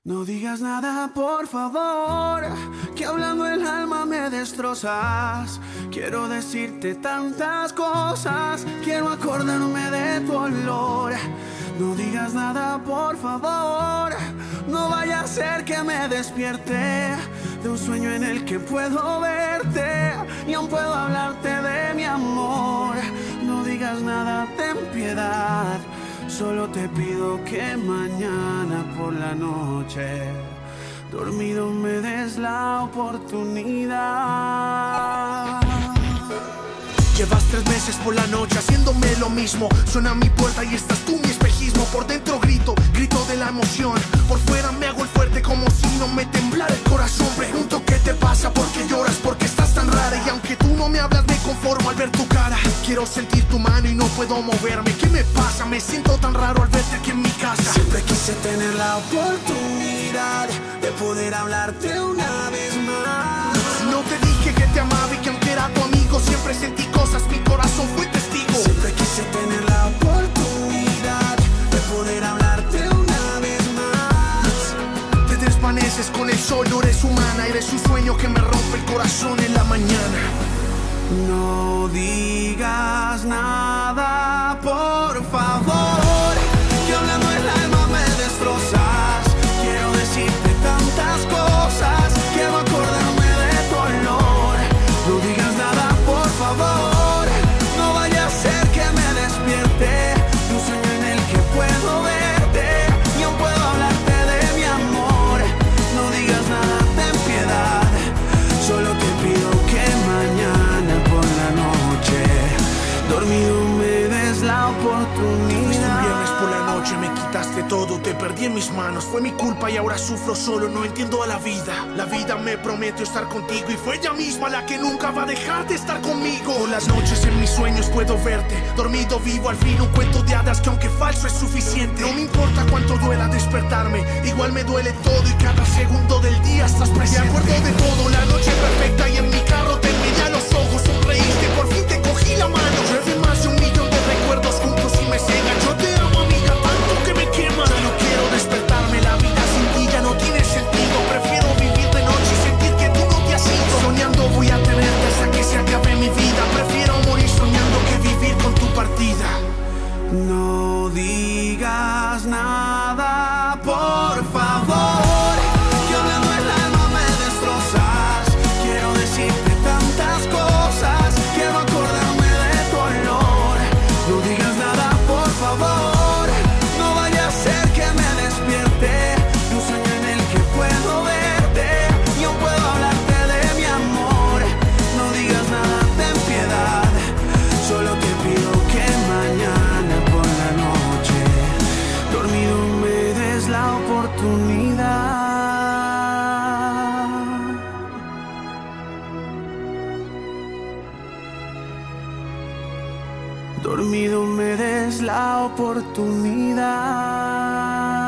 No digas nada, por favor, que hablando el alma me destrozas. Quiero decirte tantas cosas, quiero acordarme de tu olor. No digas nada, por favor, no vaya a ser que me despierte de un sueño en el que puedo verte y aún puedo hablarte de mi amor. No digas nada, ten piedad. Solo te pido que mañana por la noche, dormido, me des la oportunidad. Llevas 3 meses por la noche haciéndome lo mismo. Suena a mi puerta y estás tú, mi espejismo. Por dentro grito de la emoción. Por fuera me hago el fuerte como si no me temblara el corazón. Pregunto qué te pasa, por qué lloras, por qué estás tan rara. Y aunque tú no me hablas me conformo al ver tu cara. Quiero sentir tu mano y no puedo moverme. ¿Qué me pasa? Me siento tan raro al verte aquí en mi casa. Siempre quise tener la oportunidad de poder hablarte una vez más. No te dije que te amaba y que aunque era tu amigo siempre sentí cosas, mi corazón fue testigo. Siempre quise tener la oportunidad de poder hablarte una vez más. Te desvaneces con el sol, no eres humana, eres un sueño que me rompe el corazón en la mañana. No digas nada, por favor, que hablando el alma me destrozas. Quiero decirte tantas cosas, quiero acordarme de tu olor. No digas nada, por favor, no vaya a ser que me despierte de un sueño en el que puedo verte y aún puedo hablarte de mi amor. No digas nada, ten piedad. Solo te pido que mañana por la noche, dormido, me des la oportunidad. Este viernes por la noche me quitaste todo, te perdí en mis manos. Fue mi culpa y ahora sufro solo, no entiendo a la vida. La vida me prometió estar contigo y fue ella misma la que nunca va a dejar de estar conmigo. Por las noches en mis sueños puedo verte, dormido vivo al fin un cuento de hadas que aunque falso es suficiente. No me importa cuánto duela despertarme, igual me duele todo y cada segundo del día estás presente. Me acuerdo de todo, la noche perfecta y en mi carro te miré a los ojos, sonreíste, por fin te cogí la mano. Llueve más de 1 millón de recuerdos juntos y me cegan. Yo te amo, amiga, tanto que me quema. Ya no quiero despertarme, la vida sin ti ya no tiene sentido. Prefiero vivir de noche y sentir que tú no te has ido. Soñando voy a tenerte hasta que se acabe mi vida. Prefiero morir soñando que vivir con tu partida. No digas nada, por favor, que hablando el alma me destrozas. Quiero decirte tantas cosas, quiero acordarme de tu olor. No digas nada, por favor, no vaya a ser que me despierte de un sueño en el que puedo verte y aún puedo hablarte de mi amor. No digas nada, ten piedad. Solo te pido que mañana por la noche, dormido, me des la oportunidad. Dormido, me des la oportunidad.